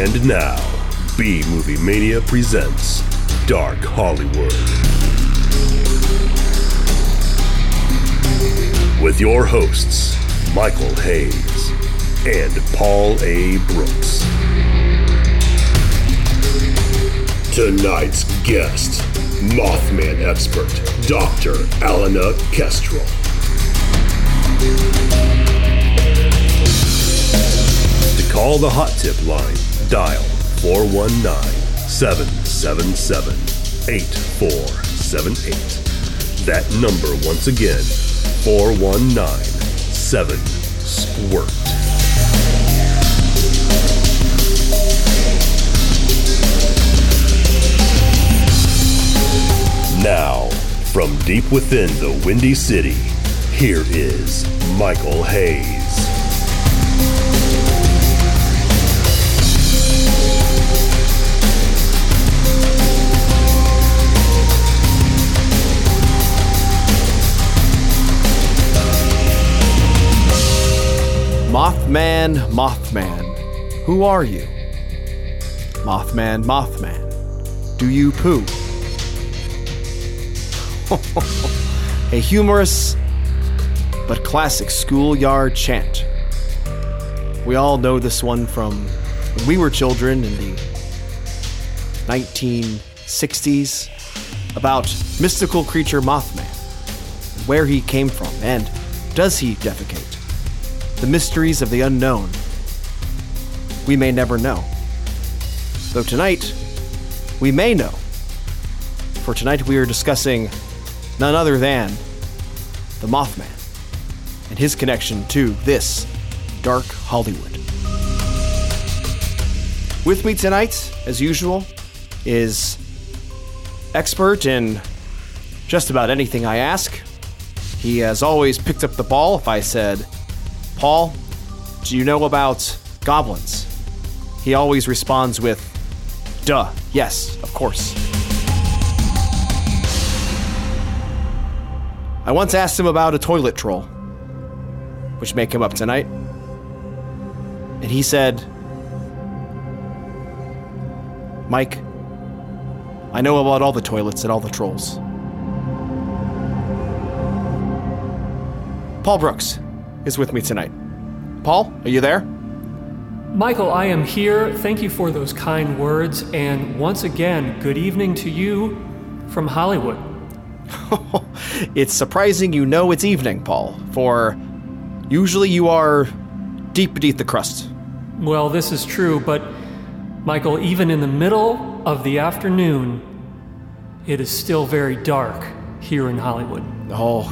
And now, B Movie Mania presents Dark Hollywood. With your hosts, Michael Hayes and Paul A. Brooks. Tonight's guest, Mothman expert, Dr. Alana Kestrel. To call the Hot Tip line, dial 419-777-8478. That number once again, 419-7-SQUIRT. Now, from deep within the Windy City, here is Michael Hayes. Mothman, Mothman, who are you? Mothman, Mothman, do you poo? A humorous but classic schoolyard chant. We all know this one from when we were children in the 1960s about mystical creature Mothman, where he came from, and does he defecate? The mysteries of the unknown. We may never know. Though tonight, we may know. For tonight we are discussing none other than the Mothman and his connection to this Dark Hollywood. With me tonight, as usual, is expert in just about anything I ask. He has always picked up the ball if I said, "Paul, do you know about goblins?" He always responds with, "Duh, yes, of course." I once asked him about a toilet troll, which may come up tonight. And he said, "Mike, I know about all the toilets and all the trolls." Paul Brooks is with me tonight. Paul, are you there? Michael, I am here. Thank you for those kind words. And once again, good evening to you from Hollywood. It's surprising you know it's evening, Paul, for usually you are deep beneath the crust. Well, this is true, but Michael, even in the middle of the afternoon, it is still very dark here in Hollywood. Oh,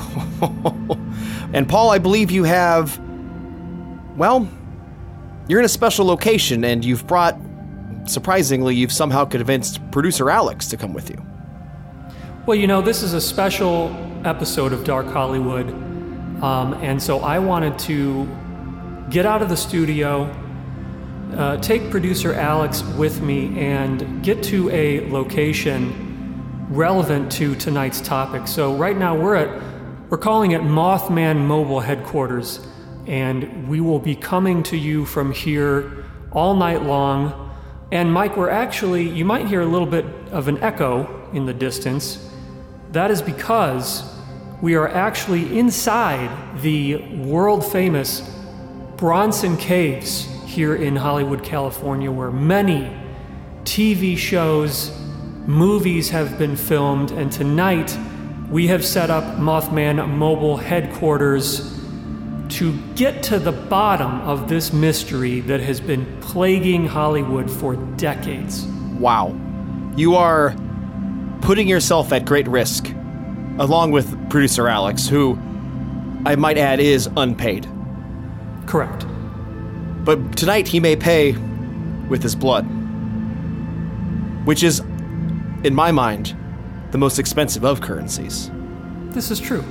and Paul, I believe you have, well, you're in a special location and you've brought, surprisingly, you've somehow convinced producer Alex to come with you. Well, you know, this is a special episode of Dark Hollywood, and so I wanted to get out of the studio, take producer Alex with me, and get to a location relevant to tonight's topic. So right now we're calling it Mothman Mobile Headquarters, and we will be coming to you from here all night long. And Mike, you might hear a little bit of an echo in the distance. That is because we are actually inside the world-famous Bronson Caves here in Hollywood, California, where many TV shows, movies have been filmed, and tonight we have set up Mothman Mobile Headquarters to get to the bottom of this mystery that has been plaguing Hollywood for decades. Wow. You are putting yourself at great risk, along with producer Alex, who, I might add, is unpaid. Correct. But tonight he may pay with his blood, which is, in my mind, the most expensive of currencies. This is true.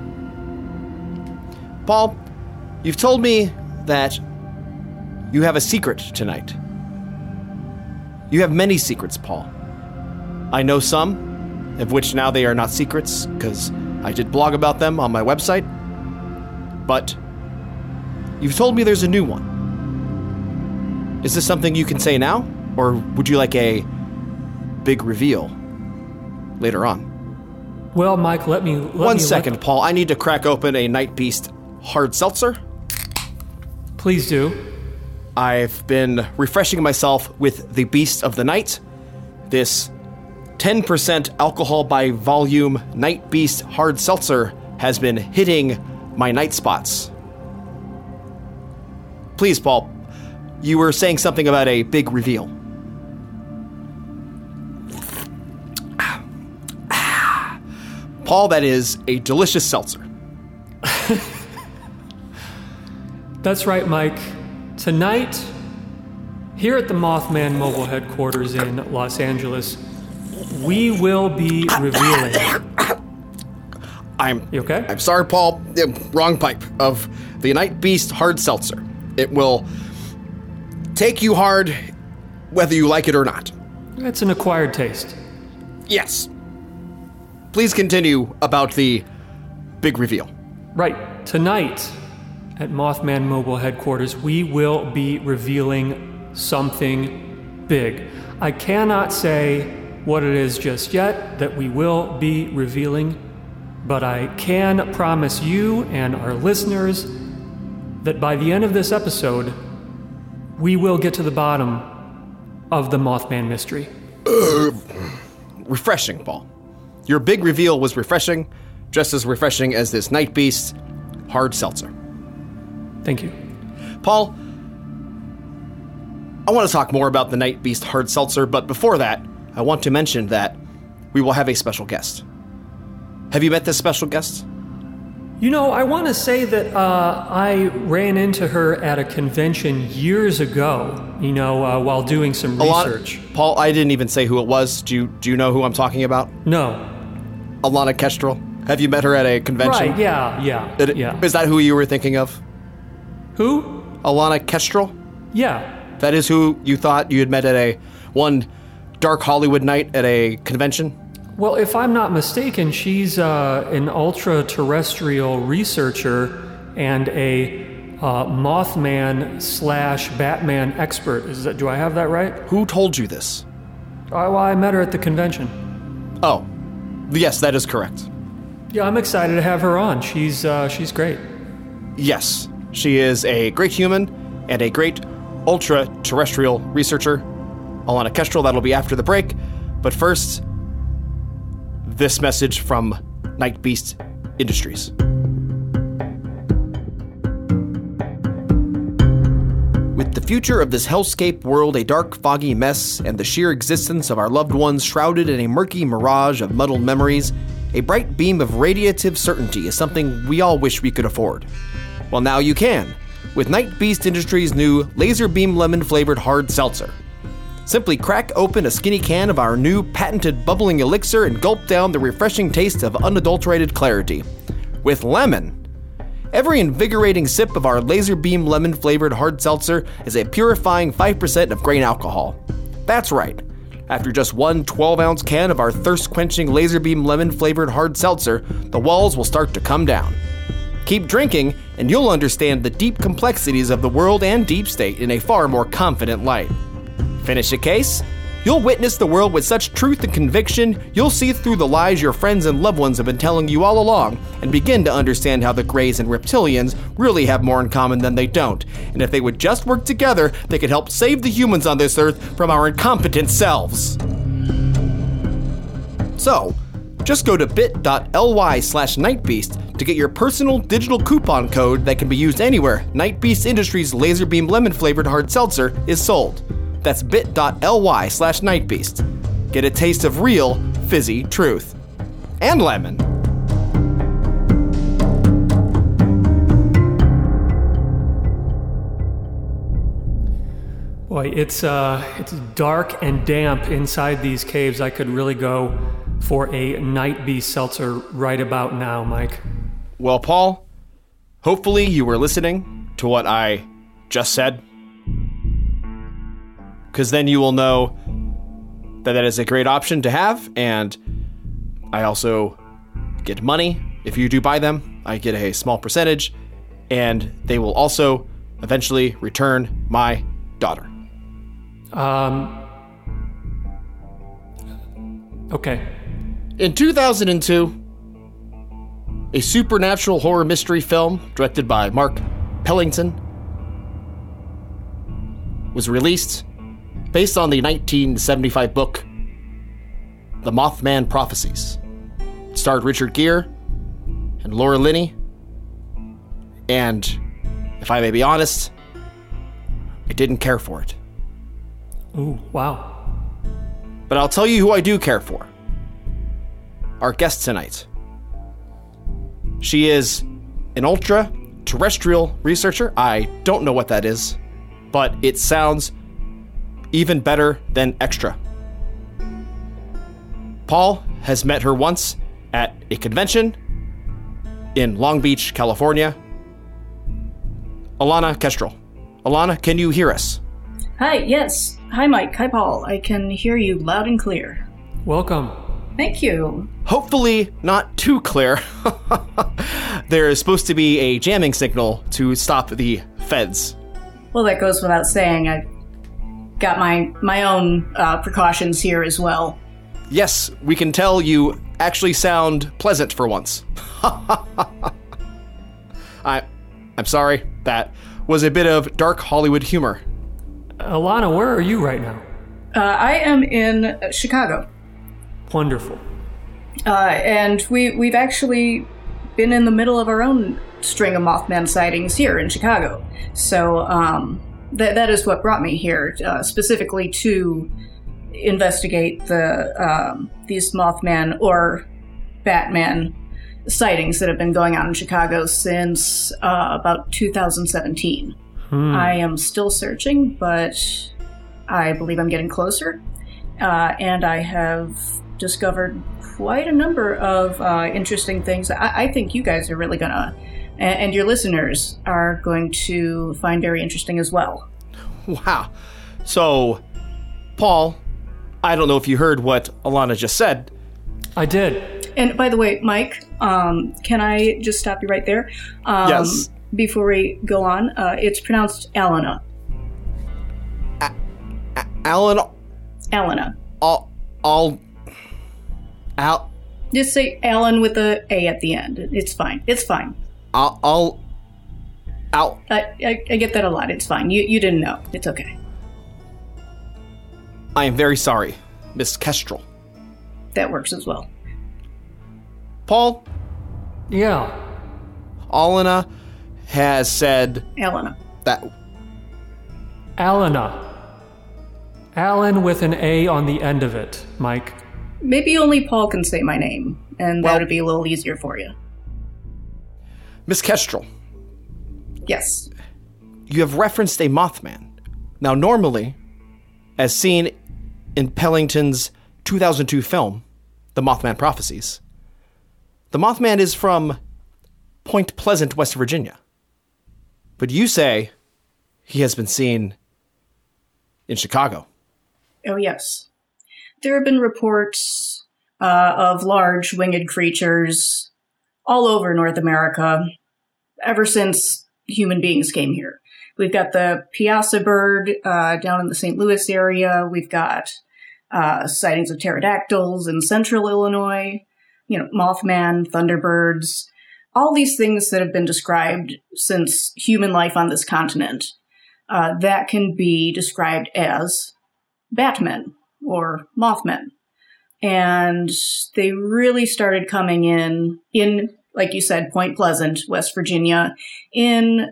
Paul, you've told me that you have a secret tonight. You have many secrets, Paul. I know some, of which now they are not secrets, because I did blog about them on my website. But you've told me there's a new one. Is this something you can say now? Or would you like a big reveal later on? Well, Mike, let me... One second, Paul. I need to crack open a Night Beast hard seltzer. Please do. I've been refreshing myself with the Beast of the Night. This 10% alcohol by volume Night Beast hard seltzer has been hitting my night spots. Please, Paul, you were saying something about a big reveal. Paul, that is a delicious seltzer. That's right, Mike. Tonight, here at the Mothman Mobile Headquarters in Los Angeles, we will be revealing... You okay? I'm sorry, Paul. Wrong pipe of the Night Beast hard seltzer. It will take you hard whether you like it or not. It's an acquired taste. Yes. Please continue about the big reveal. Right. Tonight, at Mothman Mobile Headquarters, we will be revealing something big. I cannot say what it is just yet that we will be revealing, but I can promise you and our listeners that by the end of this episode, we will get to the bottom of the Mothman mystery. Refreshing, Paul. Your big reveal was refreshing, just as refreshing as this Night Beast hard seltzer. Thank you. Paul, I want to talk more about the Night Beast hard seltzer, but before that, I want to mention that we will have a special guest. Have you met this special guest? You know, I want to say that I ran into her at a convention years ago, while doing some research. Paul, I didn't even say who it was. Do you know who I'm talking about? No. Alana Kestrel. Have you met her at a convention? Right, yeah. Is that who you were thinking of? Who? Alana Kestrel? Yeah. That is who you thought you had met at one dark Hollywood night at a convention? Well, if I'm not mistaken, she's an ultra-terrestrial researcher and a Mothman/Batman expert. Do I have that right? Who told you this? Well, I met her at the convention. Oh, yes, that is correct. Yeah, I'm excited to have her on. She's great. Yes, she is a great human and a great ultra-terrestrial researcher. Alana Kestrel, that'll be after the break. But first, this message from Night Beast Industries. With the future of this hellscape world a dark, foggy mess, and the sheer existence of our loved ones shrouded in a murky mirage of muddled memories, a bright beam of radiative certainty is something we all wish we could afford. Well, now you can, with Night Beast Industries' new Laser Beam Lemon flavored hard seltzer. Simply crack open a skinny can of our new patented bubbling elixir and gulp down the refreshing taste of unadulterated clarity. With lemon. Every invigorating sip of our Laser Beam Lemon flavored hard seltzer is a purifying 5% of grain alcohol. That's right. After just one 12-ounce can of our thirst-quenching Laser Beam Lemon flavored hard seltzer, the walls will start to come down. Keep drinking, and you'll understand the deep complexities of the world and deep state in a far more confident light. Finish a case? You'll witness the world with such truth and conviction, you'll see through the lies your friends and loved ones have been telling you all along, and begin to understand how the Greys and Reptilians really have more in common than they don't. And if they would just work together, they could help save the humans on this earth from our incompetent selves. So, just go to bit.ly/Nightbeast to get your personal digital coupon code that can be used anywhere Night Beast Industries Laser Beam Lemon flavored hard seltzer is sold. That's bit.ly/Nightbeast. Get a taste of real, fizzy truth. And lemon. Boy, it's dark and damp inside these caves. I could really go for a Night Beast seltzer right about now, Mike. Well, Paul, hopefully you were listening to what I just said. Because then you will know that is a great option to have, and I also get money if you do buy them. I get a small percentage, and they will also eventually return my daughter. Okay. In 2002, a supernatural horror mystery film directed by Mark Pellington was released based on the 1975 book, The Mothman Prophecies. It starred Richard Gere and Laura Linney, and if I may be honest, I didn't care for it. Ooh, wow. But I'll tell you who I do care for. Our guest tonight. She is an ultra-terrestrial researcher. I don't know what that is, but it sounds even better than extra. Paul has met her once at a convention in Long Beach, California. Alana Kestrel. Alana, can you hear us? Hi, yes. Hi, Mike. Hi, Paul. I can hear you loud and clear. Welcome. Thank you. Hopefully not too clear. There is supposed to be a jamming signal to stop the feds. Well, that goes without saying. I got my own precautions here as well. Yes, we can tell you actually sound pleasant for once. I'm sorry, that was a bit of dark Hollywood humor. Alana, where are you right now? I am in Chicago. Wonderful. And we've actually been in the middle of our own string of Mothman sightings here in Chicago. So that is what brought me here, specifically to investigate these Mothman or Batman sightings that have been going on in Chicago since about 2017. I am still searching, but I believe I'm getting closer. And I have discovered quite a number of interesting things. I think you guys are really gonna, and your listeners are going to find very interesting as well. Wow. So, Paul, I don't know if you heard what Alana just said. I did. And by the way, Mike, can I just stop you right there? Yes. Before we go on, it's pronounced Alana. Alana. Just say Alan with a A at the end. It's fine. It's fine. I get that a lot. It's fine. You didn't know. It's okay. I am very sorry, Miss Kestrel. That works as well. Paul? Yeah. Alana has said... Alana. That... Alana. Alan with an A on the end of it, Mike. Maybe only Paul can say my name, and that would be a little easier for you. Miss Kestrel. Yes. You have referenced a Mothman. Now, normally, as seen in Pellington's 2002 film, The Mothman Prophecies, the Mothman is from Point Pleasant, West Virginia. But you say he has been seen in Chicago. Oh, yes. There have been reports of large winged creatures all over North America ever since human beings came here. We've got the Piazza bird down in the St. Louis area. We've got sightings of pterodactyls in central Illinois, Mothman, thunderbirds, all these things that have been described since human life on this continent that can be described as Batmen or Mothmen. And they really started coming in, like you said, Point Pleasant, West Virginia, in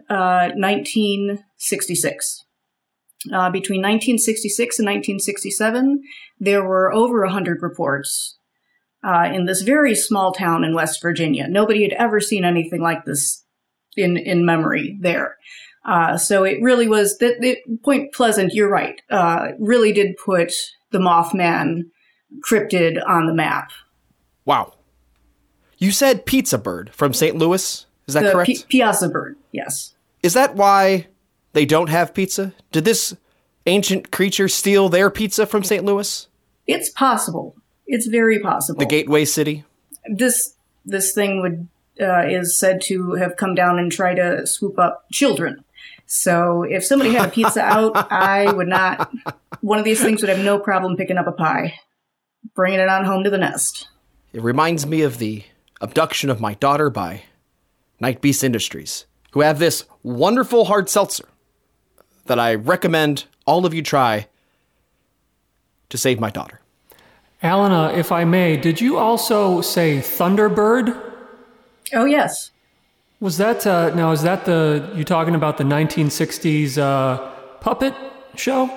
1966. Between 1966 and 1967, there were over 100 reports in this very small town in West Virginia. Nobody had ever seen anything like this in memory there. So it really was, Point Pleasant, you're right, really did put the Mothman cryptid on the map. Wow. You said Pizza Bird from St. Louis? Is that correct? Piazza bird, yes. Is that why they don't have pizza? Did this ancient creature steal their pizza from St. Louis? It's possible. It's very possible. The gateway city? This thing is said to have come down and try to swoop up children. So if somebody had a pizza out, I would not. One of these things would have no problem picking up a pie, bringing it on home to the nest. It reminds me of the abduction of my daughter by Night Beast Industries, who have this wonderful hard seltzer that I recommend all of you try to save my daughter. Alana, if I may, did you also say Thunderbird? Oh, yes. Was that, now is that you talking about the 1960s puppet show?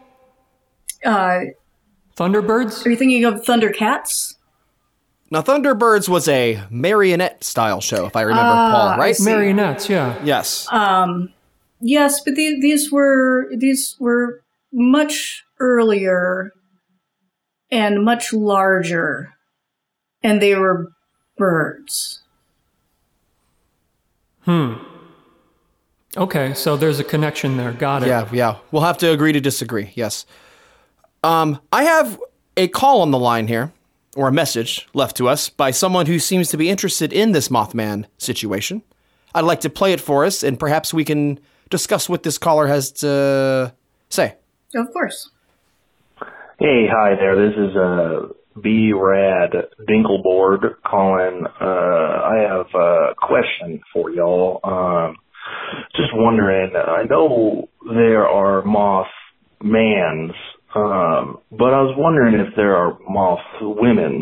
Thunderbirds? Are you thinking of Thundercats? Now, Thunderbirds was a marionette style show, if I remember, Paul, right? Marionettes, yeah. Yes. Yes, but these were much earlier and much larger, and they were birds. Okay, so there's a connection there. Got it. Yeah. We'll have to agree to disagree, yes. I have a call on the line here, or a message left to us by someone who seems to be interested in this Mothman situation. I'd like to play it for us, and perhaps we can discuss what this caller has to say. Of course. Hey, hi there. This is B-Rad Dinkleboard calling. I have a question for y'all. Just wondering, I know there are Mothmans, but I was wondering if there are Mothwomens.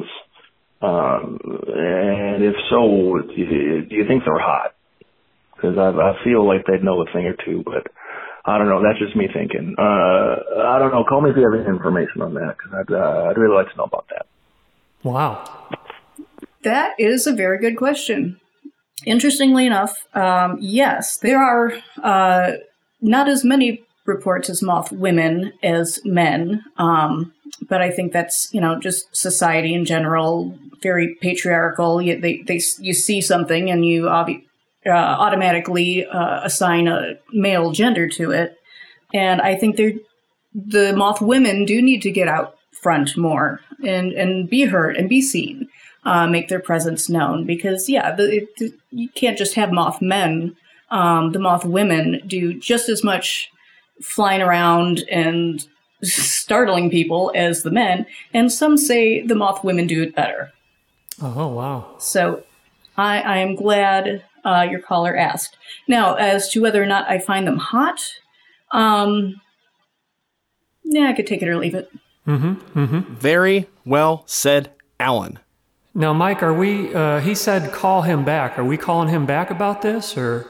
And if so, do you think they're hot? Because I feel like they'd know a thing or two, but I don't know. That's just me thinking. I don't know. Call me if you have any information on that, because I'd really like to know about that. Wow. That is a very good question. Interestingly enough, yes, there are not as many reports as Mothwomen as men, but I think that's, just society in general, very patriarchal. You see something and you automatically assign a male gender to it. And I think the Mothwomen do need to get out front more and be heard and be seen, make their presence known. Because, you can't just have Mothmen. The Mothwomen do just as much flying around and startling people as the men. And some say the Mothwomen do it better. Oh, wow. So I am glad your caller asked. Now, as to whether or not I find them hot, I could take it or leave it. Very well said, Alan. Now, Mike, are we, he said call him back. Are we calling him back about this, or?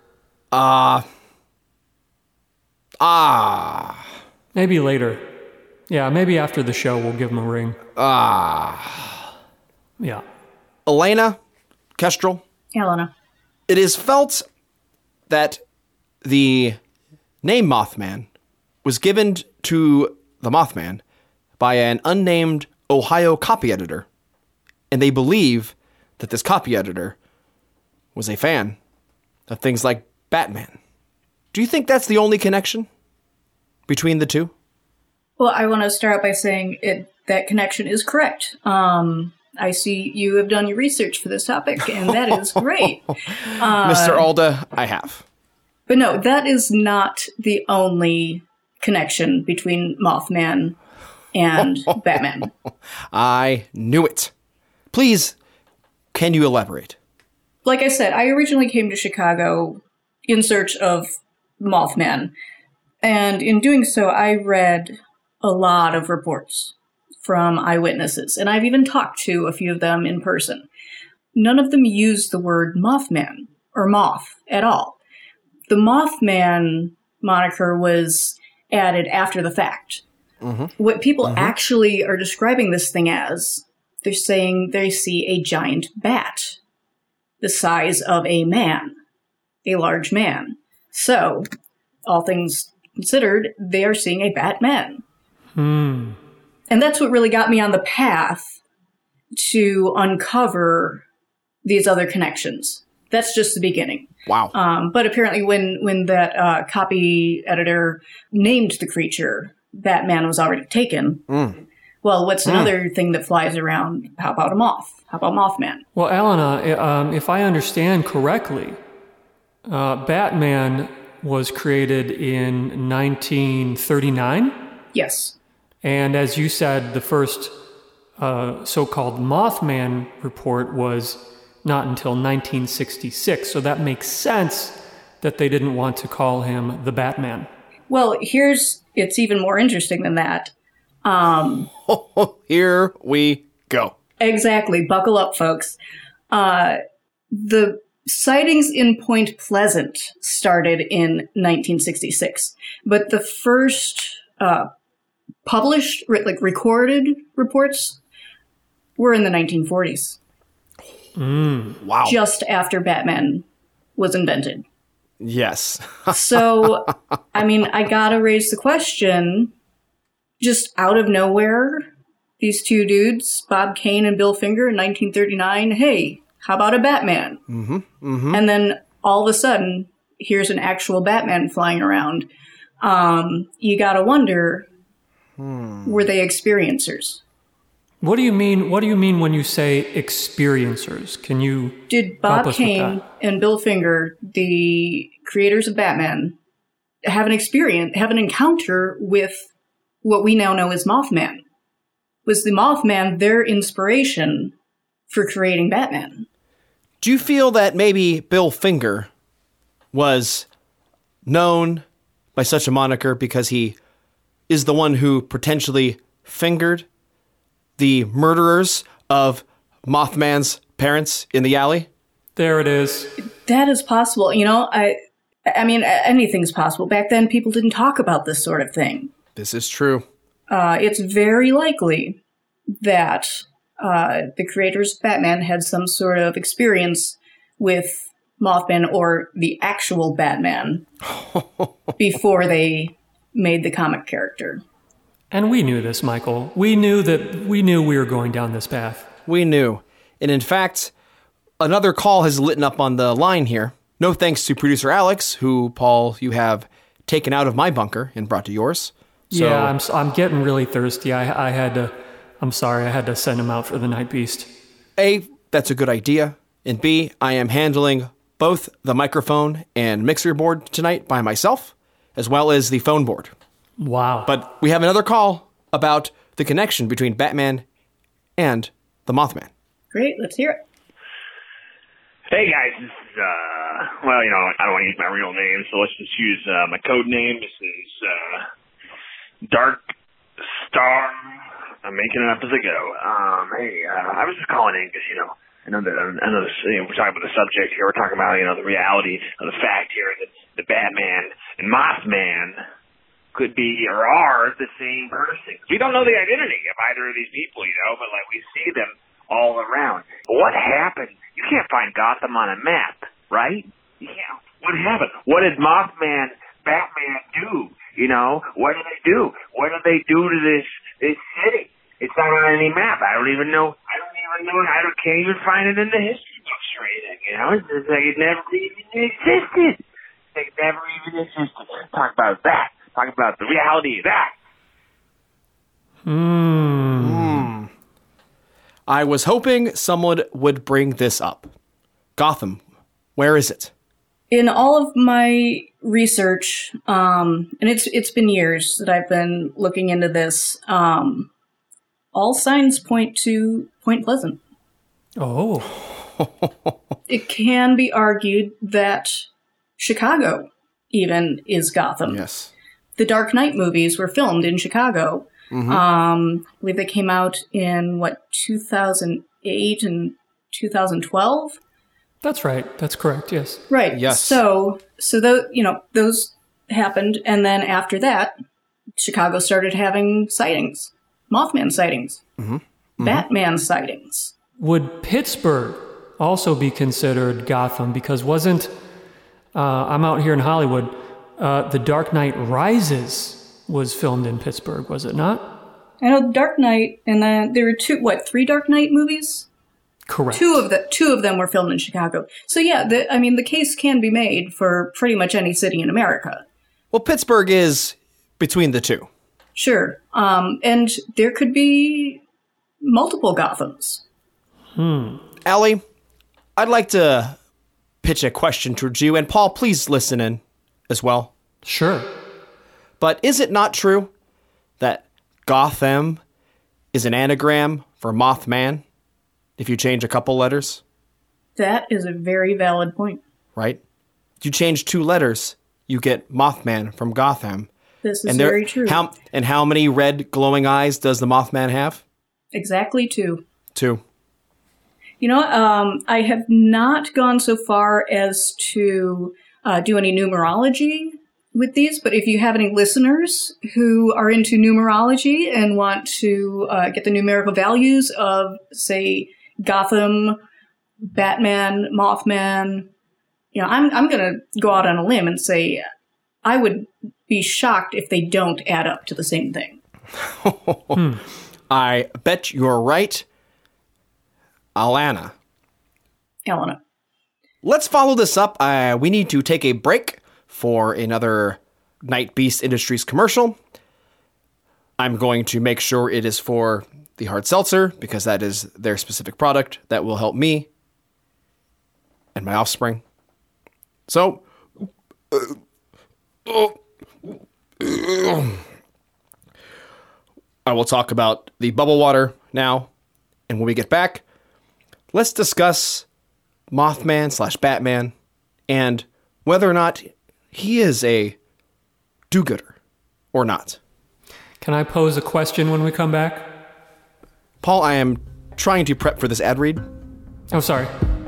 Maybe later. Yeah, maybe after the show we'll give him a ring. Yeah. Elena, Kestrel. Helena. It is felt that the name Mothman was given to the Mothman by an unnamed Ohio copy editor, and they believe that this copy editor was a fan of things like Batman. Do you think that's the only connection between the two? Well, I want to start out by saying that connection is correct. I see you have done your research for this topic, and that is great. Mr. Alda, I have. But no, that is not the only connection between Mothman and Batman. I knew it. Please, can you elaborate? Like I said, I originally came to Chicago in search of Mothman. And in doing so, I read a lot of reports from eyewitnesses. And I've even talked to a few of them in person. None of them used the word Mothman or moth at all. The Mothman moniker was added after the fact. What people actually are describing this thing as, they're saying they see a giant bat the size of a man, a large man. So, all things considered, they are seeing a Batman. And that's what really got me on the path to uncover these other connections. That's just the beginning. Wow. But apparently when that copy editor named the creature, Batman was already taken. Well, what's another thing that flies around? How about a moth? How about Mothman? Well, Alana, if I understand correctly, Batman was created in 1939. Yes. And as you said, the first so-called Mothman report was not until 1966. So that makes sense that they didn't want to call him the Batman. Well, it's even more interesting than that. Here we go. Exactly. Buckle up, folks. The sightings in Point Pleasant started in 1966, but the first published, recorded reports were in the 1940s. Wow. Just after Batman was invented. Yes. So, I mean, I gotta raise the question, just out of nowhere, these two dudes, Bob Kane and Bill Finger in 1939, hey, how about a Batman? And then all of a sudden, here's an actual Batman flying around. You gotta wonder, were they experiencers? What do you mean when you say experiencers? Can you Did help Bob us with Kane that? and Bill Finger, the creators of Batman, have an encounter with what we now know as Mothman? Was the Mothman their inspiration for creating Batman? Do you feel that maybe Bill Finger was known by such a moniker because he is the one who potentially fingered the murderers of Mothman's parents in the alley? There it is. That is possible. You know, I mean, anything's possible. Back then, people didn't talk about this sort of thing. This is true. It's very likely that the creators of Batman had some sort of experience with Mothman or the actual Batman before they made the comic character. And we knew this, Michael. We knew we were going down this path. We knew. And in fact, another call has lit up on the line here. No thanks to producer Alex, who, Paul, you have taken out of my bunker and brought to yours. So, Yeah, I'm getting really thirsty. I'm sorry, I had to send him out for the night beast. A, that's a good idea. And B, I am handling both the microphone and mixer board tonight by myself, as well as the phone board. Wow. But we have another call about the connection between Batman and the Mothman. Great, let's hear it. Hey guys, this is, well, you know, I don't want to use my real name, so let's just use my code name. This is Dark Star. I'm making it up as I go. Hey, I was just calling in because, you know, I know this, you know, we're talking about the subject here. We're talking about, you know, the reality of the fact here that the Batman and Mothman could be or are the same person. We don't know the identity of either of these people, you know, but like we see them all around. But what happened? You can't find Gotham on a map, right? Yeah. What happened? What did Mothman, Batman do? You know, what did they do? What did they do to this city? It's not on any map. I don't even know. Can't even find it in the history books or anything. You know, it's like it never even existed. It never even existed. Talk about that. Talk about the reality of that. I was hoping someone would bring this up. Gotham, where is it? In all of my research, and it's been years that I've been looking into this, all signs point to Point Pleasant. Oh. It can be argued that Chicago even is Gotham. Yes. The Dark Knight movies were filmed in Chicago. I believe they came out in, 2008 and 2012? That's right. That's correct, yes. Right. Yes. So those happened, and then after that, Chicago started having sightings. Mothman sightings. Batman sightings. Would Pittsburgh also be considered Gotham? Because wasn't, I'm out here in Hollywood, The Dark Knight Rises was filmed in Pittsburgh, was it not? I know Dark Knight, and then there were three Dark Knight movies? Correct. Two of them were filmed in Chicago. So yeah, the case can be made for pretty much any city in America. Well, Pittsburgh is between the two. Sure. And there could be multiple Gothams. Allie, I'd like to pitch a question towards you, and Paul, please listen in as well. Sure. But is it not true that Gotham is an anagram for Mothman if you change a couple letters? That is a very valid point. Right? If you change 2 letters, you get Mothman from Gotham. This is very true. How many red glowing eyes does the Mothman have? Exactly 2. 2. You know, I have not gone so far as to do any numerology with these, but if you have any listeners who are into numerology and want to get the numerical values of, say, Gotham, Batman, Mothman, you know, I'm going to go out on a limb and say I would be shocked if they don't add up to the same thing. I bet you're right, Alana. Elena. Let's follow this up. We need to take a break for another Night Beast Industries commercial. I'm going to make sure it is for the hard seltzer because that is their specific product that will help me and my offspring. So, I will talk about the bubble water now. And when we get back, let's discuss Mothman/Batman and whether or not he is a do-gooder or not. Can I pose a question when we come back? Paul, I am trying to prep for this ad read. Oh, sorry.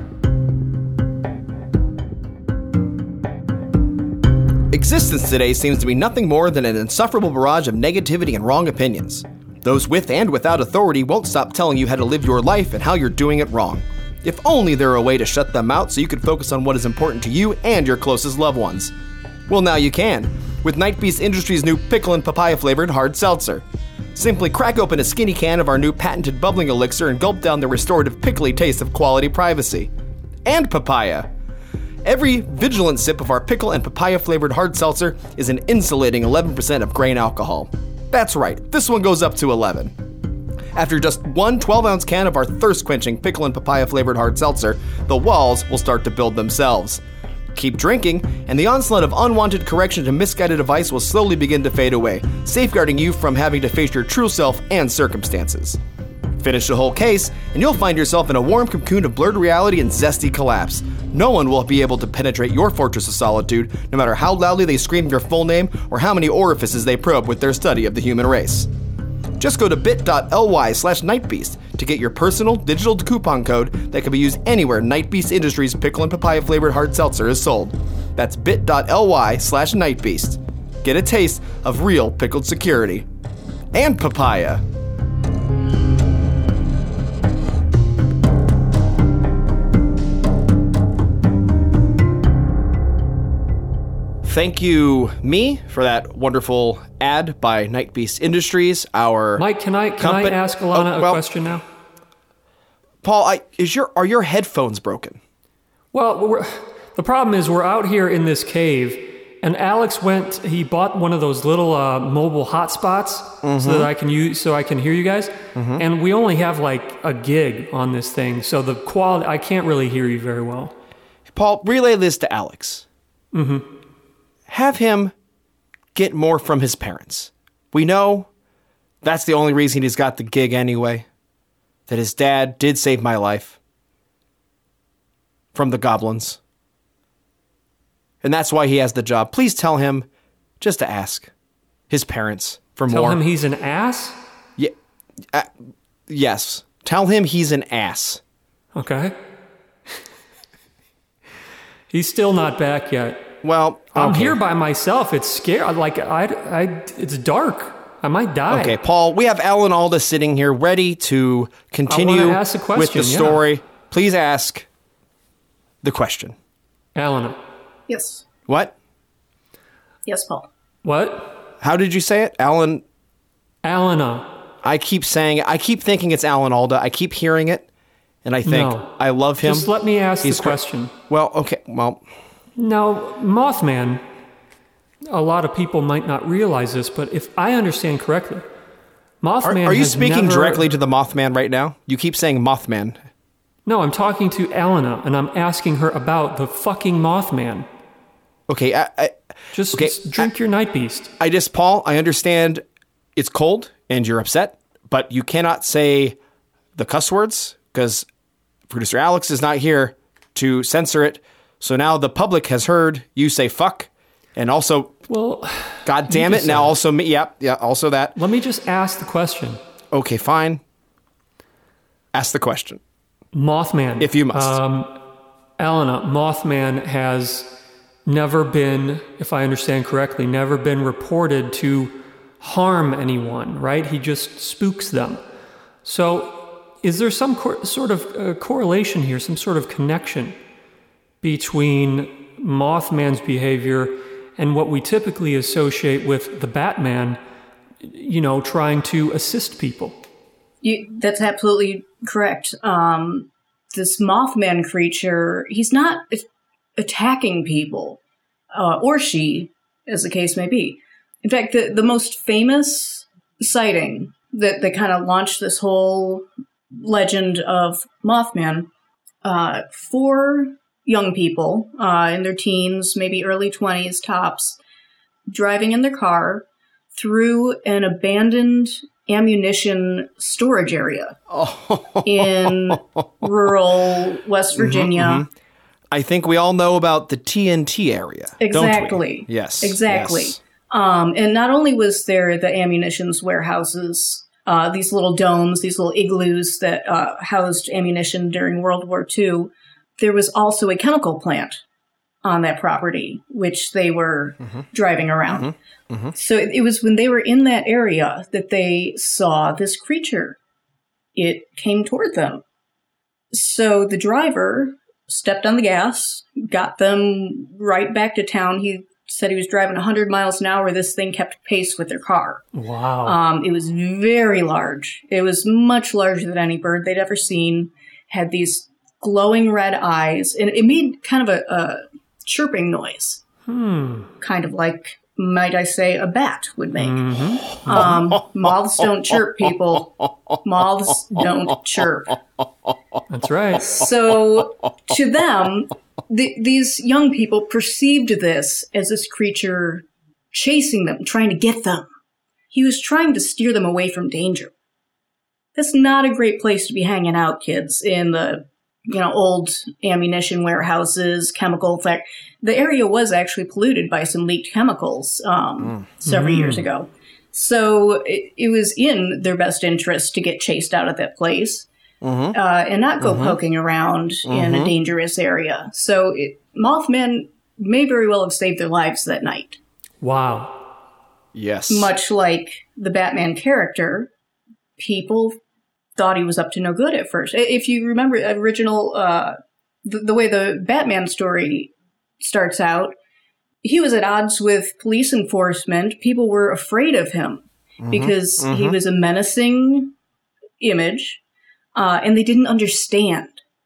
Existence today seems to be nothing more than an insufferable barrage of negativity and wrong opinions. Those with and without authority won't stop telling you how to live your life and how you're doing it wrong. If only there were a way to shut them out so you could focus on what is important to you and your closest loved ones. Well, now you can, with Night Beast Industries' new pickle and papaya flavored hard seltzer. Simply crack open a skinny can of our new patented bubbling elixir and gulp down the restorative pickly taste of quality privacy. And papaya. Every vigilant sip of our pickle and papaya flavored hard seltzer is an insulating 11% of grain alcohol. That's right, this one goes up to 11. After just one 12-ounce can of our thirst-quenching pickle and papaya-flavored hard seltzer, the walls will start to build themselves. Keep drinking, and the onslaught of unwanted correction to misguided advice will slowly begin to fade away, safeguarding you from having to face your true self and circumstances. Finish the whole case, and you'll find yourself in a warm cocoon of blurred reality and zesty collapse. No one will be able to penetrate your fortress of solitude, no matter how loudly they scream your full name or how many orifices they probe with their study of the human race. Just go to bit.ly/Nightbeast to get your personal digital coupon code that can be used anywhere Night Beast Industries pickle and papaya flavored hard seltzer is sold. That's bit.ly/Nightbeast. Get a taste of real pickled security. And papaya. Thank you, me, for that wonderful ad by Night Beast Industries. Our Mike, can I ask Alana a question now? Paul, are your headphones broken? Well, the problem is we're out here in this cave, and Alex he bought one of those little mobile hotspots so that I can hear you guys. And we only have like a gig on this thing, so the quality, I can't really hear you very well. Paul, relay this to Alex. Have him get more from his parents. We know that's the only reason he's got the gig anyway. That his dad did save my life from the goblins. And that's why he has the job. Please tell him just to ask his parents for more. Tell him he's an ass? Yeah, yes. Tell him he's an ass. Okay. He's still not back yet. Well, okay. I'm here by myself. It's scary. Like it's dark. I might die. Okay, Paul, we have Alan Alda sitting here ready to continue with the story. Please ask the question. Alan. Yes. What? Yes, Paul. What? How did you say it? Alana. I keep saying it. I keep thinking it's Alan Alda. I keep hearing it, and I think I love him. Just let me ask the question. Well, okay. Well. Now, Mothman, a lot of people might not realize this, but if I understand correctly, Mothman Are you speaking directly to the Mothman right now? You keep saying Mothman. No, I'm talking to Alana, and I'm asking her about the fucking Mothman. Okay, Just Okay, drink your Night Beast. Paul, I understand it's cold and you're upset, but you cannot say the cuss words because producer Alex is not here to censor it. So now the public has heard you say fuck and also, Well, God damn it. Now also me. Yeah, also that. let me just ask the question. Okay, fine. Ask the question. Mothman. If you must. Alana, Mothman has never been, if I understand correctly, never been reported to harm anyone, right? He just spooks them. So is there some sort of correlation here, some sort of connection between Mothman's behavior and what we typically associate with the Batman, trying to assist people? That's absolutely correct. This Mothman creature, he's not attacking people, or she, as the case may be. In fact, the most famous sighting that kind of launched this whole legend of Mothman, 4 young people in their teens, maybe early 20s tops, driving in their car through an abandoned ammunition storage area in rural West Virginia. I think we all know about the TNT area. Exactly. Don't we? Yes. Exactly. Yes. And not only was there the ammunitions warehouses, these little domes, these little igloos that housed ammunition during World War II, there was also a chemical plant on that property, which they were driving around. So it was when they were in that area that they saw this creature. It came toward them. So the driver stepped on the gas, got them right back to town. He said he was driving 100 miles an hour. This thing kept pace with their car. Wow. It was very large. It was much larger than any bird they'd ever seen. Had these glowing red eyes. And it made kind of a chirping noise. Kind of like, might I say, a bat would make. Moths don't chirp, people. Moths don't chirp. That's right. So to them, these young people perceived this as this creature chasing them, trying to get them. He was trying to steer them away from danger. That's not a great place to be hanging out, kids, in the old ammunition warehouses, chemical. In fact, the area was actually polluted by some leaked chemicals several years ago. So it was in their best interest to get chased out of that place and not go poking around in a dangerous area. So Mothman may very well have saved their lives that night. Wow. Yes. Much like the Batman character, people thought he was up to no good at first. If you remember the original, the way the Batman story starts out, he was at odds with police enforcement. People were afraid of him because he was a menacing image, and they didn't understand.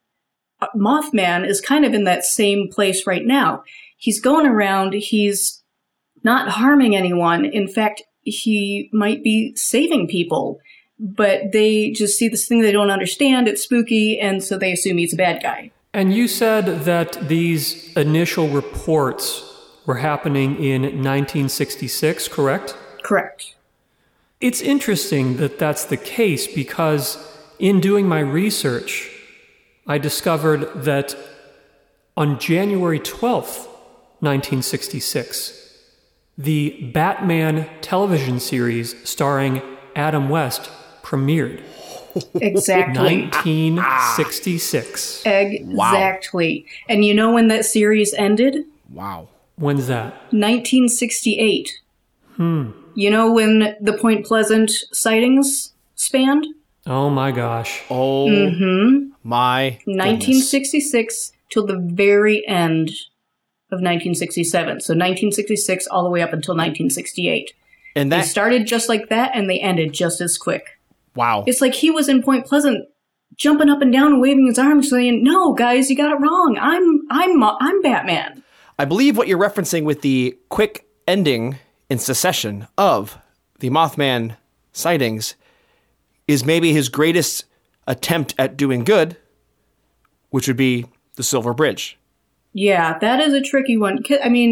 Mothman is kind of in that same place right now. He's going around, he's not harming anyone. In fact, he might be saving people. But they just see this thing they don't understand, it's spooky, and so they assume he's a bad guy. And you said that these initial reports were happening in 1966, correct? Correct. It's interesting that that's the case because in doing my research, I discovered that on January 12th, 1966, the Batman television series starring Adam West premiered. Exactly. 1966. Exactly. Wow. And you know when that series ended? Wow. When's that? 1968. You know when the Point Pleasant sightings spanned? Oh my gosh. Oh my 1966 till the very end of 1967. So 1966 all the way up until 1968. And they started just like that, and they ended just as quick. Wow. It's like he was in Point Pleasant, jumping up and down and waving his arms, saying, "No, guys, you got it wrong. I'm Batman." I believe what you're referencing with the quick ending in succession of the Mothman sightings is maybe his greatest attempt at doing good, which would be the Silver Bridge. Yeah, that is a tricky one. I mean,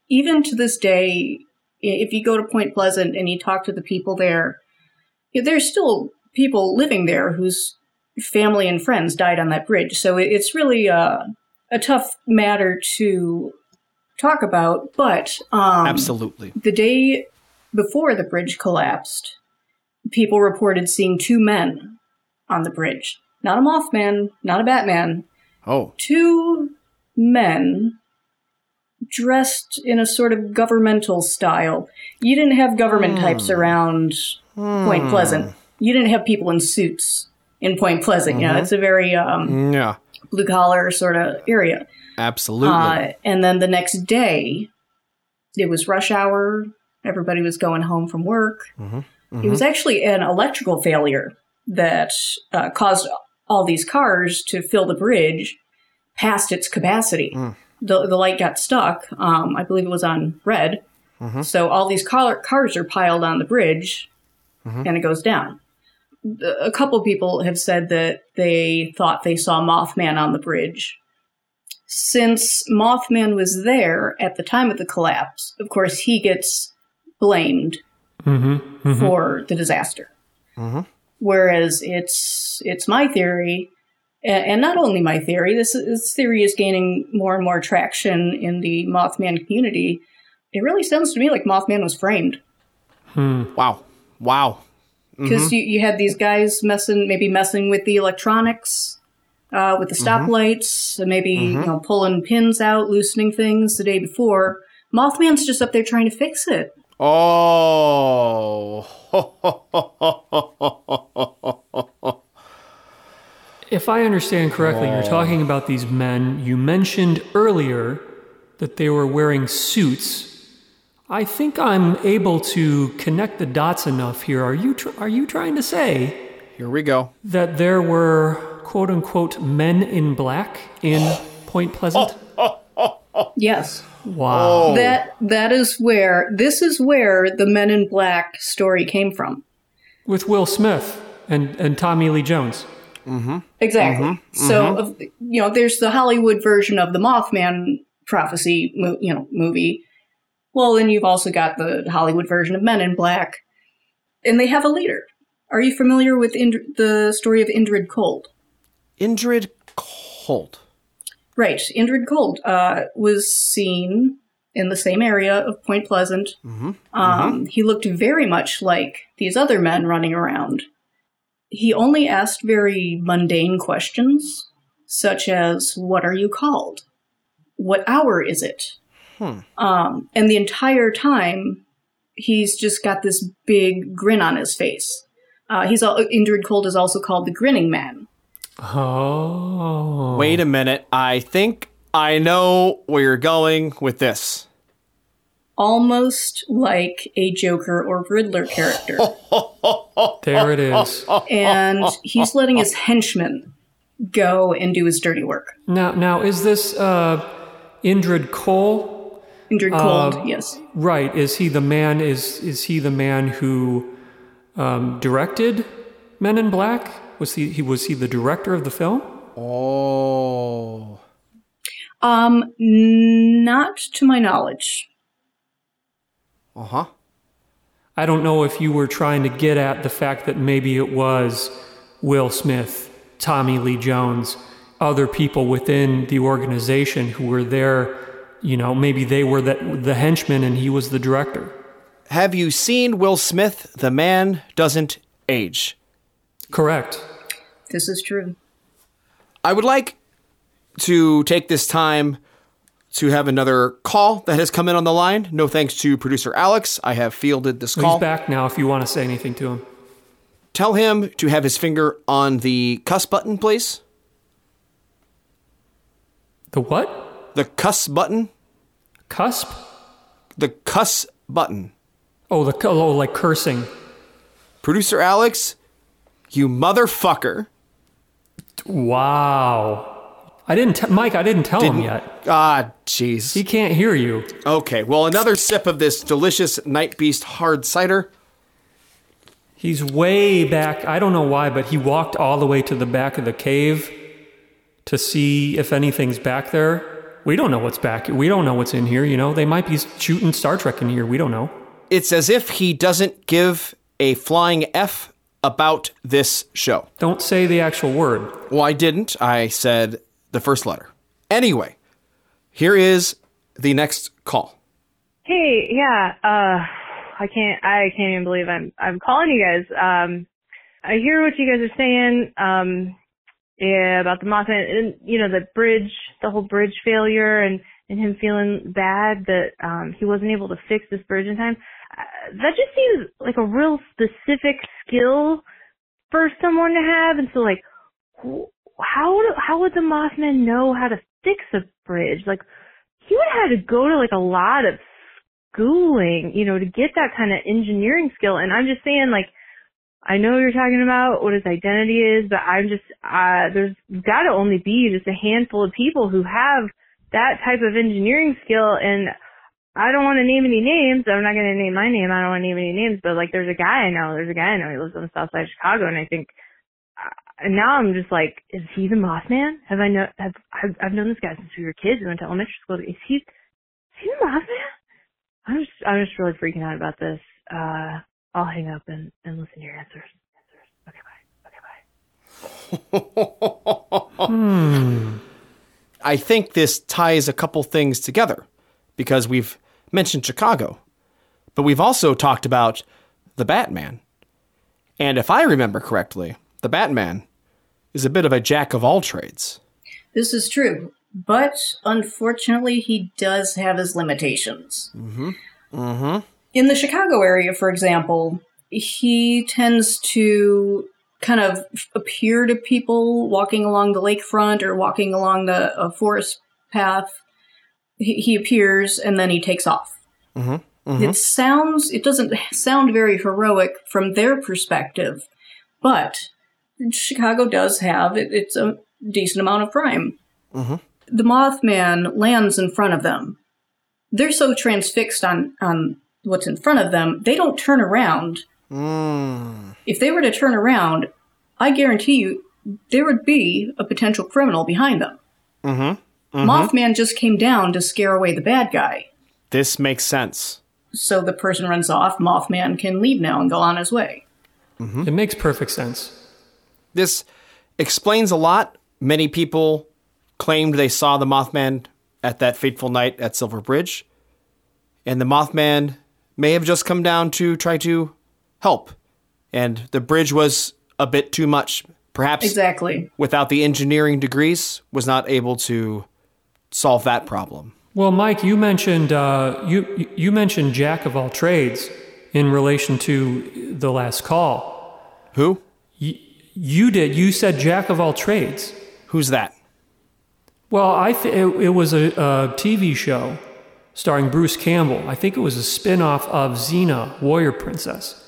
even to this day, if you go to Point Pleasant and you talk to the people there, there's still people living there whose family and friends died on that bridge. So it's really a tough matter to talk about. But Absolutely. The day before the bridge collapsed, people reported seeing two men on the bridge. Not a Mothman, not a Batman. Oh. Two men dressed in a sort of governmental style. You didn't have government types around Point Pleasant. You didn't have people in suits in Point Pleasant. You know, it's a very blue-collar sort of area. Absolutely. And then the next day, it was rush hour. Everybody was going home from work. It was actually an electrical failure that caused all these cars to fill the bridge past its capacity. The light got stuck. I believe it was on red. So all these cars are piled on the bridge, and it goes down. A couple people have said that they thought they saw Mothman on the bridge. Since Mothman was there at the time of the collapse, of course, he gets blamed for the disaster. Whereas it's my theory, and not only my theory, this theory is gaining more and more traction in the Mothman community. It really sounds to me like Mothman was framed. Wow. Because you had these guys messing with the electronics, with the stoplights, maybe pulling pins out, loosening things the day before. Mothman's just up there trying to fix it. Oh. If I understand correctly, you're talking about these men. You mentioned earlier that they were wearing suits. I think I'm able to connect the dots enough here. Are you trying to say Here we go. that there were quote unquote men in black in Point Pleasant? Yes. Wow. This is where the Men in Black story came from. With Will Smith and Tommy Lee Jones. Exactly. So, there's the Hollywood version of the Mothman prophecy, movie. Well, then you've also got the Hollywood version of Men in Black, and they have a leader. Are you familiar with the story of Indrid Cold? Indrid Cold. Right. Indrid Cold was seen in the same area of Point Pleasant. He looked very much like these other men running around. He only asked very mundane questions, such as, what are you called? What hour is it? And the entire time, he's just got this big grin on his face. Indrid Cold is also called the Grinning Man. Oh. Wait a minute. I think I know where you're going with this. Almost like a Joker or Riddler character. There it is. And he's letting his henchmen go and do his dirty work. Now is this Indrid Cole? Indrid Cold, yes. Right. Is he the man? Is he the man who directed Men in Black? Was he the director of the film? Oh. Not to my knowledge. I don't know if you were trying to get at the fact that maybe it was Will Smith, Tommy Lee Jones, other people within the organization who were there. Maybe they were the henchmen and he was the director. Have you seen Will Smith? The man doesn't age. Correct. This is true. I would like to take this time to have another call that has come in on the line. No thanks to producer Alex. I have fielded this call. He's back now if you want to say anything to him. Tell him to have his finger on the cuss button, please. The what? The cuss button. Cusp? The cuss button. Oh, like cursing. Producer Alex, you motherfucker. Wow. Mike, I didn't tell him yet. Ah, jeez. He can't hear you. Okay, well, another sip of this delicious Night Beast hard cider. He's way back. I don't know why, but he walked all the way to the back of the cave to see if anything's back there We don't know what's back here. We don't know what's in here. You know, they might be shooting Star Trek in here. We don't know. It's as if he doesn't give a flying F about this show. Don't say the actual word. Well, I didn't. I said the first letter. Anyway, here is the next call. Hey, yeah, I can't even believe I'm calling you guys. I hear what you guys are saying, yeah, about the Mothman and, you know, the whole bridge failure and him feeling bad that, he wasn't able to fix this bridge in time. That just seems like a real specific skill for someone to have. And so, like, how would the Mothman know how to fix a bridge? Like, he would have had to go to, like, a lot of schooling, you know, to get that kind of engineering skill. And I'm just saying, like, I know you're talking about what his identity is, but I'm just, there's got to only be just a handful of people who have that type of engineering skill. And I don't want to name any names. I'm not going to name my name. I don't want to name any names, but like, there's a guy I know. He lives on the south side of Chicago. And I think, and now I'm just like, is he the Mothman? I've known this guy since we were kids. We went to elementary school. Is he the Mothman? I'm just really freaking out about this. I'll hang up and listen to your answers. Okay, bye. I think this ties a couple things together because we've mentioned Chicago, but we've also talked about the Batman. And if I remember correctly, the Batman is a bit of a jack of all trades. This is true, but unfortunately, he does have his limitations. In the Chicago area, for example, he tends to kind of appear to people walking along the lakefront or walking along the forest path. He appears and then he takes off. It doesn't sound very heroic from their perspective, but Chicago does have it's a decent amount of crime. The Mothman lands in front of them. They're so transfixed on what's in front of them, they don't turn around. If they were to turn around, I guarantee you there would be a potential criminal behind them. Mothman just came down to scare away the bad guy. This makes sense. So the person runs off, Mothman can leave now and go on his way. It makes perfect sense. This explains a lot. Many people claimed they saw the Mothman at that fateful night at Silver Bridge. And the Mothman may have just come down to try to help. And the bridge was a bit too much. Perhaps exactly. Without the engineering degrees, was not able to solve that problem. Well, Mike, you mentioned you mentioned jack of all trades in relation to the last call. Who? You did. You said jack of all trades. Who's that? Well, it was a TV show starring Bruce Campbell. I think it was a spin-off of Xena, Warrior Princess.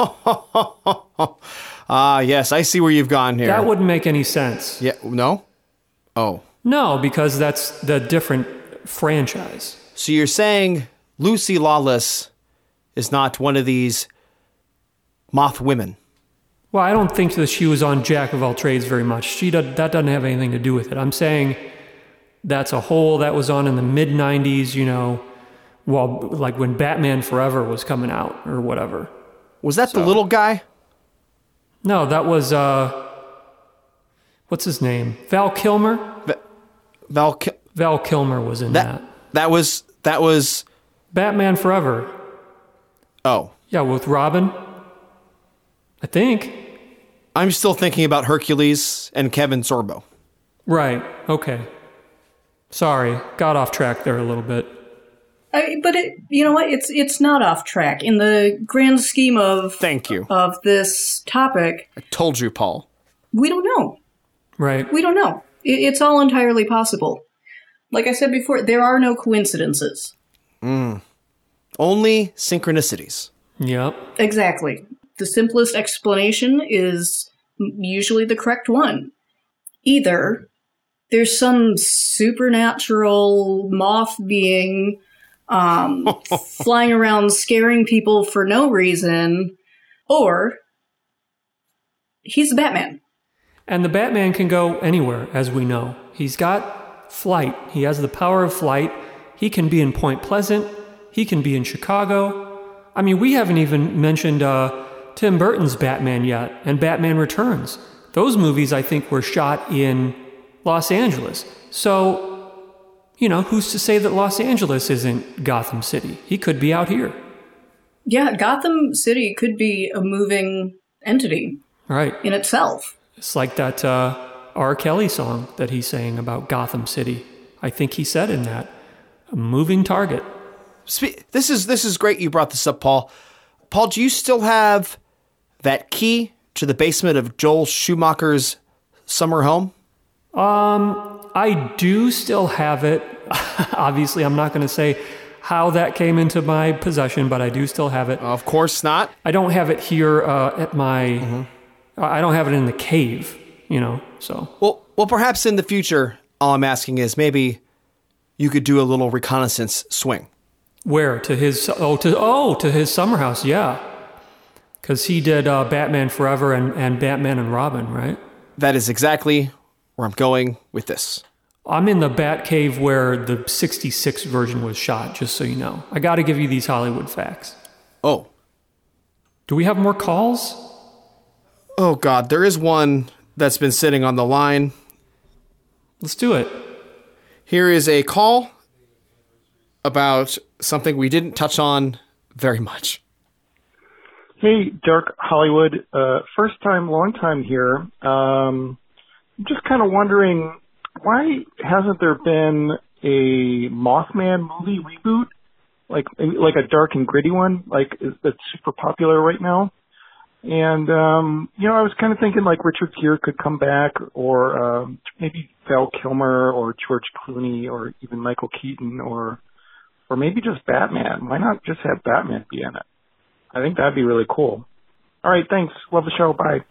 Yes, I see where you've gone here. That wouldn't make any sense. Yeah, no? Oh. No, because that's the different franchise. So you're saying Lucy Lawless is not one of these moth women? Well, I don't think that she was on Jack of all trades very much. That doesn't have anything to do with it. I'm saying that's a whole that was on in the mid-90s, you know, well, like when Batman Forever was coming out or whatever. Was that the little guy? No, that was, what's his name? Val Kilmer? Val Kilmer was in that. That was Batman Forever. Oh. Yeah, with Robin. I think. I'm still thinking about Hercules and Kevin Sorbo. Right. Okay. Sorry, got off track there a little bit. But you know what? It's not off track in the grand scheme of. Thank you. Of this topic. I told you, Paul. We don't know. Right. We don't know. It's all entirely possible. Like I said before, there are no coincidences. Only synchronicities. Yep. Exactly. The simplest explanation is usually the correct one. Either there's some supernatural moth being flying around scaring people for no reason, or he's Batman. And the Batman can go anywhere, as we know. He's got flight. He has the power of flight. He can be in Point Pleasant. He can be in Chicago. I mean, we haven't even mentioned Tim Burton's Batman yet, and Batman Returns. Those movies, I think, were shot in Los Angeles. So, you know, who's to say that Los Angeles isn't Gotham City? He could be out here. Yeah, Gotham City could be a moving entity Right. in itself. It's like that R. Kelly song that he sang about Gotham City. I think he said in that, a moving target. This is great you brought this up, Paul. Paul, do you still have that key to the basement of Joel Schumacher's summer home? I do still have it. Obviously, I'm not going to say how that came into my possession, but I do still have it. Of course not. I don't have it here at my... I don't have it in the cave, you know, so... Well, perhaps in the future, all I'm asking is maybe you could do a little reconnaissance swing. Where? To his... to his summer house, yeah. Because he did Batman Forever and Batman and Robin, right? That is exactly where I'm going with this. I'm in the Bat Cave where the 66 version was shot, just so you know. I got to give you these Hollywood facts. Oh. Do we have more calls? Oh, God. There is one that's been sitting on the line. Let's do it. Here is a call about something we didn't touch on very much. Hey, Dark Hollywood. First time, long time here. Just kind of wondering, why hasn't there been a Mothman movie reboot? Like a dark and gritty one, that's super popular right now? And, I was kind of thinking like Richard Gere could come back, or maybe Val Kilmer or George Clooney or even Michael Keaton or maybe just Batman. Why not just have Batman be in it? I think that'd be really cool. All right, thanks. Love the show. Bye.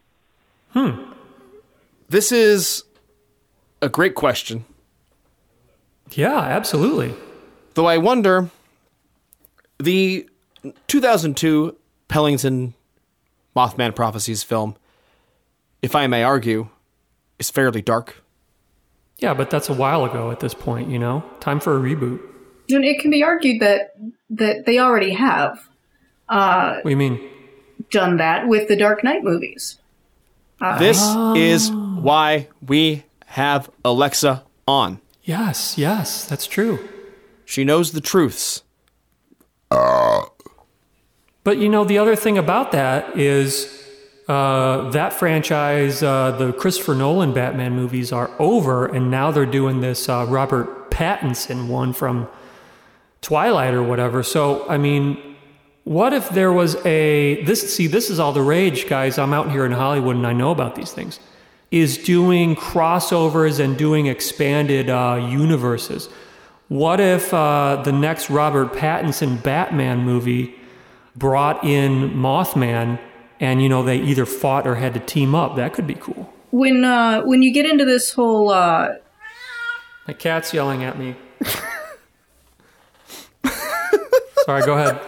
This is a great question. Yeah, absolutely. Though I wonder, the 2002 Pellington Mothman Prophecies film, if I may argue, is fairly dark. Yeah, but that's a while ago at this point, you know? Time for a reboot. And it can be argued that they already have What do you mean? done that with the Dark Knight movies. This is why we have Alexa on. Yes, that's true. She knows the truths. But, you know, the other thing about that is that franchise, the Christopher Nolan Batman movies are over, and now they're doing this Robert Pattinson one from Twilight or whatever. So, I mean, what if there was this is all the rage, guys. I'm out here in Hollywood and I know about these things, is doing crossovers and doing expanded universes. What if the next Robert Pattinson Batman movie brought in Mothman and, you know, they either fought or had to team up? That could be cool. When you get into this whole... My cat's yelling at me. Sorry, go ahead.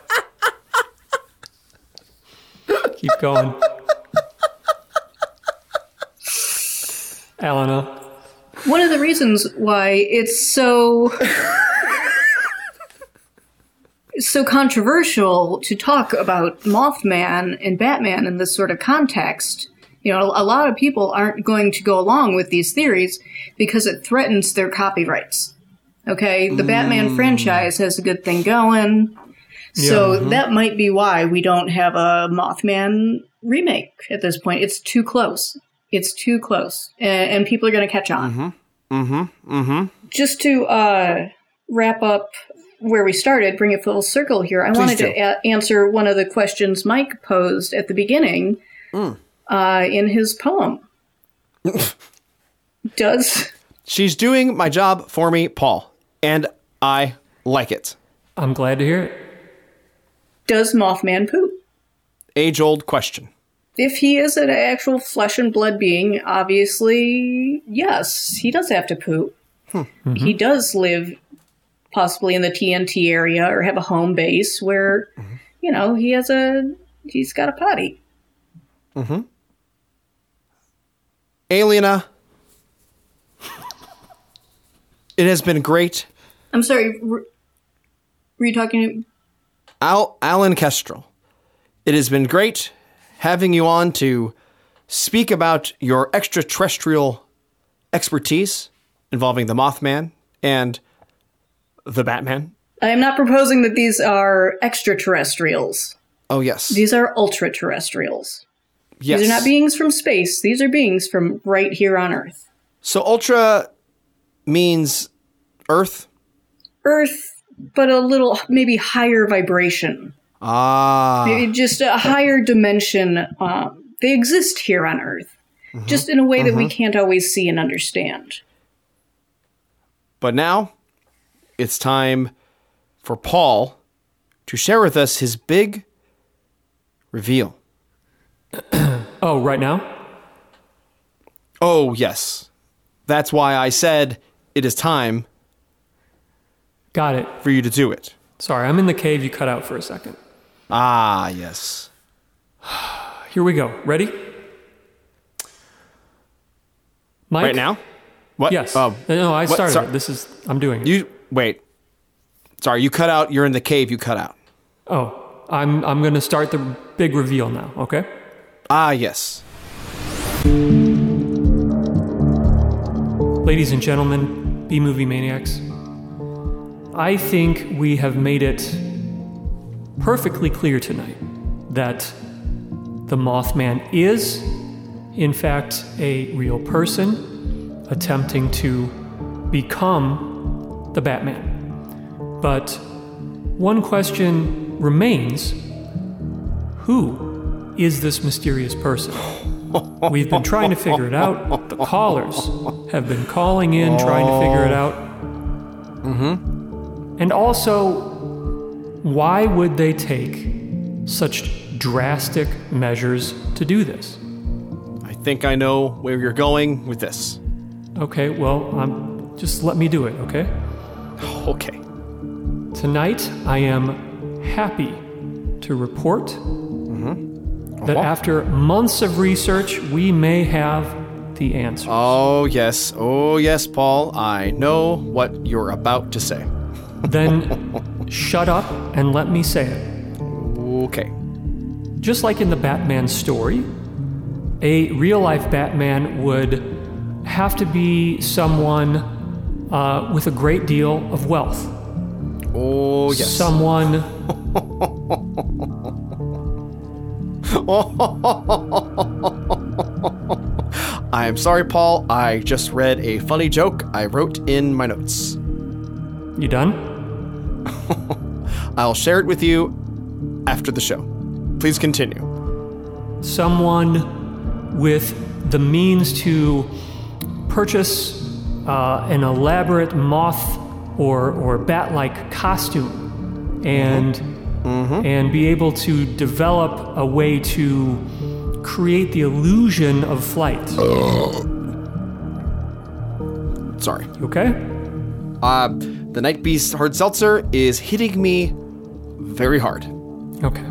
Keep going. Alana. One of the reasons why it's so controversial to talk about Mothman and Batman in this sort of context, you know, a lot of people aren't going to go along with these theories because it threatens their copyrights. Okay, the Batman franchise has a good thing going, so that might be why we don't have a Mothman remake at this point. It's too close. It's too close, and people are going to catch on. Just to wrap up where we started, bring it full circle here, I wanted to answer one of the questions Mike posed at the beginning in his poem. She's doing my job for me, Paul, and I like it. I'm glad to hear it. Does Mothman poop? Age-old question. If he is an actual flesh and blood being, obviously, yes, he does have to poop. He does live possibly in the TNT area or have a home base where, you know, he's got a potty. Aliena, It has been great. I'm sorry, were you talking to... Alan Kestrel. It has been great having you on to speak about your extraterrestrial expertise involving the Mothman and the Batman. I am not proposing that these are extraterrestrials. Oh, yes. These are ultra-terrestrials. Yes. These are not beings from space. These are beings from right here on Earth. So ultra means Earth? Earth, but a little, maybe higher vibration. Ah. Maybe just a higher dimension. They exist here on Earth, just in a way that we can't always see and understand. But now, it's time for Paul to share with us his big reveal. Oh, right now? Oh, yes. That's why I said it is time Got it. for you to do it. Sorry, I'm in the cave you cut out for a second. Ah, yes. Here we go. Ready? Mike? Right now? What? Yes. No, I what? started Sorry. it. I'm doing it. Wait. Sorry, you cut out. You're in the cave. You cut out. Oh, I'm going to start the big reveal now, okay? Ah, yes. Ladies and gentlemen, B-Movie Maniacs, I think we have made it perfectly clear tonight that the Mothman is, in fact, a real person attempting to become the Batman. But one question remains: who is this mysterious person? We've been trying to figure it out. The callers have been calling in, trying to figure it out. And also, why would they take such drastic measures to do this? I think I know where you're going with this. Okay, well, just let me do it, okay? Okay. Tonight, I am happy to report that after months of research, we may have the answer. Oh, yes. Oh, yes, Paul. I know what you're about to say. Then shut up and let me say it. Okay. Just like in the Batman story, a real-life Batman would have to be someone with a great deal of wealth. Oh, yes. Someone... I am sorry, Paul. I just read a funny joke I wrote in my notes. You done? I'll share it with you after the show. Please continue. Someone with the means to purchase an elaborate moth or bat-like costume and be able to develop a way to create the illusion of flight. Sorry. You okay? The Night Beast Hard Seltzer is hitting me very hard. Okay.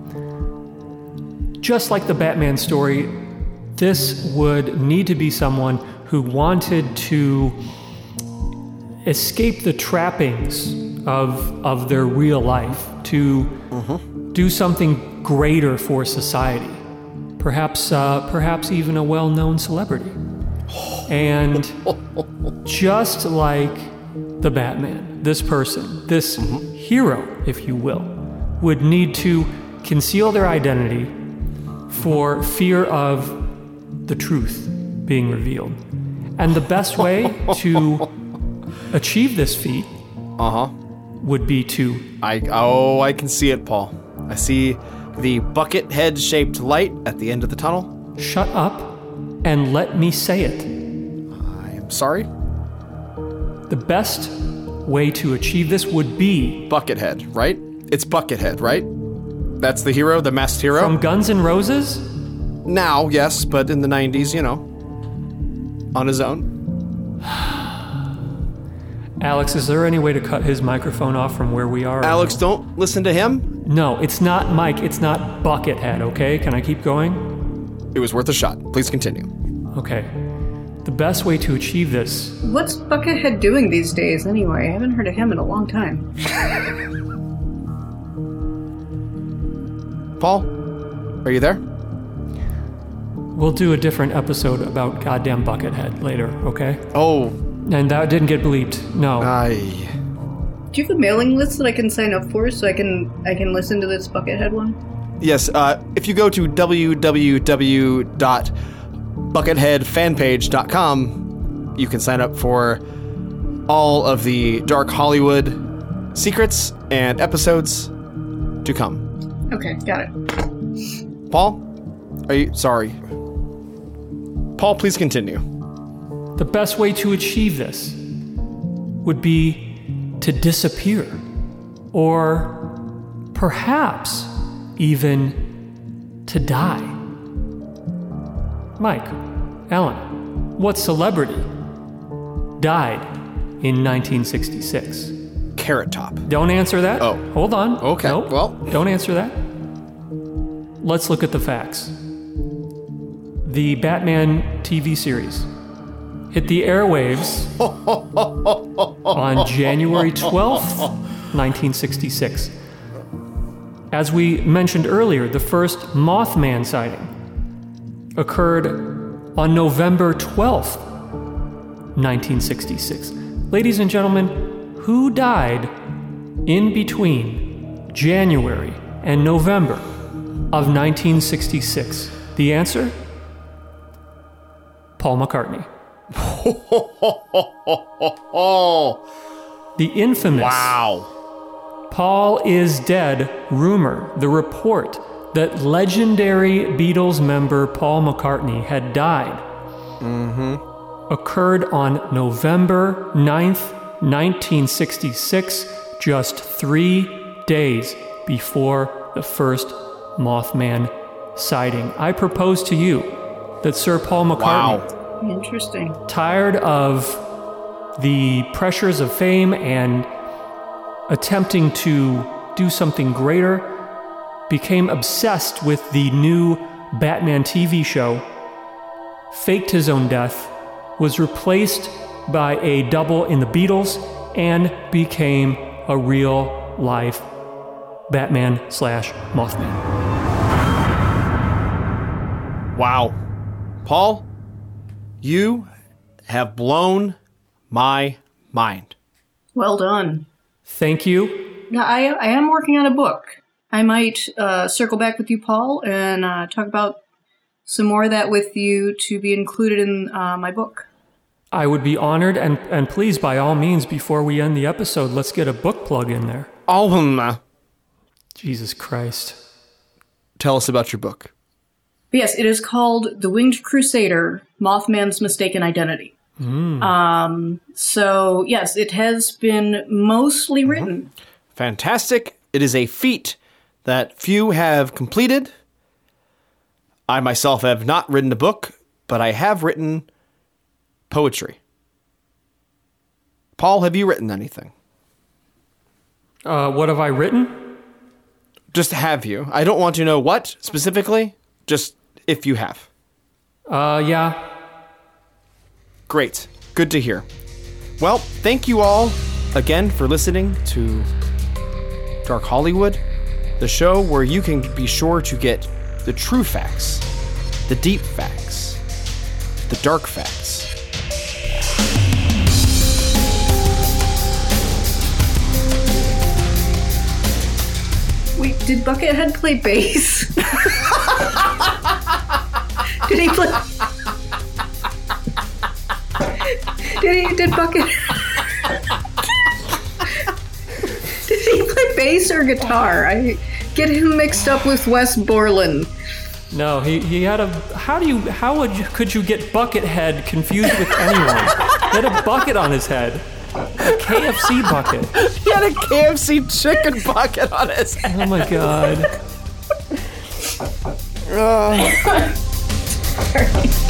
Just like the Batman story, this would need to be someone who wanted to escape the trappings of their real life, to do something greater for society. Perhaps even a well-known celebrity. And just like the Batman, this person, this hero, if you will, would need to conceal their identity for fear of the truth being revealed. And the best way to achieve this feat would be to... I can see it, Paul. I see the bucket head shaped light at the end of the tunnel. Shut up and let me say it. I am sorry. The best way to achieve this would be... Buckethead, right? It's Buckethead, right? That's the hero, the masked hero? From Guns N' Roses? Now, yes, but in the 90s, you know. On his own. Alex, is there any way to cut his microphone off from where we are? Alex, don't listen to him. No, it's not Mike. It's not Buckethead, okay? Can I keep going? It was worth a shot. Please continue. Okay. The best way to achieve this... What's Buckethead doing these days, anyway? I haven't heard of him in a long time. Paul, are you there? We'll do a different episode about goddamn Buckethead later, okay? Oh. And that didn't get bleeped. No. Do you have a mailing list that I can sign up for so I can listen to this Buckethead one? Yes, if you go to www.bucketheadfanpage.com, you can sign up for all of the Dark Hollywood secrets and episodes to come. Okay, got it. Paul, sorry. Paul, please continue. The best way to achieve this would be to disappear, or perhaps even to die. Mike, Ellen, what celebrity died in 1966? Carrot Top. Don't answer that. Oh. Hold on. Okay, Nope. well. Don't answer that. Let's look at the facts. The Batman TV series hit the airwaves on January 12th, 1966. As we mentioned earlier, the first Mothman sighting occurred on November 12th, 1966. Ladies and gentlemen, who died in between January and November of 1966? The answer? Paul McCartney. The infamous Wow. Paul is dead rumor, the report that legendary Beatles member Paul McCartney had died, occurred on November 9th, 1966, just 3 days before the first Mothman sighting. I propose to you that Sir Paul McCartney, Interesting. tired of the pressures of fame and attempting to do something greater, became obsessed with the new Batman TV show, faked his own death, was replaced by a double in the Beatles, and became a real-life Batman/Mothman. Wow. Paul, you have blown my mind. Well done. Thank you. Now, I am working on a book. I might circle back with you, Paul, and talk about some more of that with you to be included in my book. I would be honored, and please, by all means, before we end the episode, let's get a book plug in there. Jesus Christ. Tell us about your book. But yes, it is called The Winged Crusader, Mothman's Mistaken Identity. So, yes, it has been mostly written. Fantastic. It is a feat that few have completed. I myself have not written a book, but I have written poetry. Paul, have you written anything? What have I written? Just have you. I don't want to know what specifically, just if you have. Yeah. Great. Good to hear. Well, thank you all again for listening to Dark Hollywood, the show where you can be sure to get the true facts, the deep facts, the dark facts. Wait, did Buckethead play bass? Did he play... Did Bucket... Did he play bass or guitar? I get him mixed up with Wes Borland. No, he had a... Could you get Buckethead confused with anyone? He had a bucket on his head. A KFC bucket. He had a KFC chicken bucket on his head. Oh my god. Sorry.